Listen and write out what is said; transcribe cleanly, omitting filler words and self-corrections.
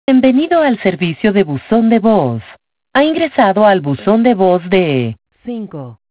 Bienvenido al servicio de buzón de voz. Ha ingresado al buzón de voz de 5